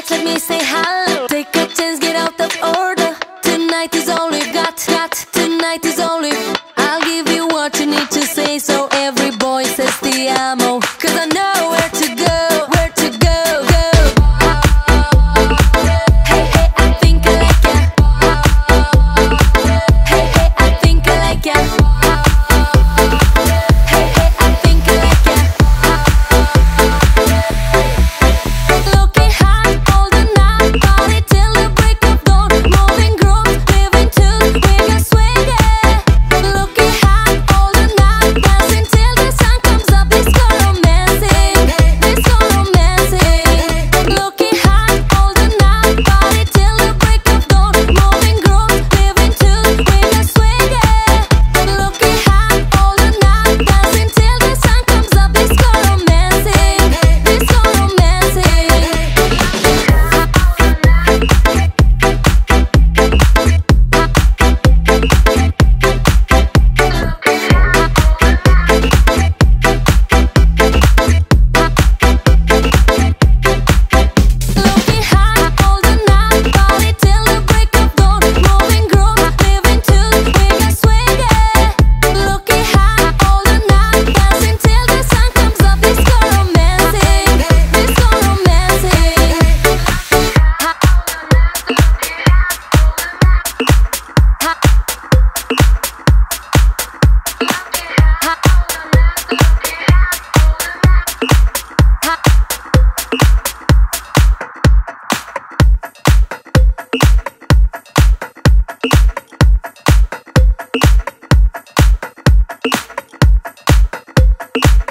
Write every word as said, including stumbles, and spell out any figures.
relax, let me say hello. Take a chance, get out of order. Tonight is all we've got, got. Tonight is all we've. I'll give you what you need to say, so every boy says ti amo. Cause I know where to go, where to go, go. Hey, hey, I think I like ya. Hey, hey, I think I like ya. Hey, hey, I think I like ya. Looking hot all the night, party till the break of dawn. Moving groove, living too, we gon' swing it. Looking hot all the night, dancing till the sun comes up. Disco romancing, disco romancing. Looking hot all the night, party till the break of dawn. Moving groove, living too, we gon' swing it. Looking hot all the night, dancing till the sun comes up. Disco romancing, disco romancing. Looking hot all the night, party till the break of dawn. Moving groove, living too, we gon' swing it. Looking hot all the night, dancing till the sun comes up. Disco romancing, disco romancing. Ha.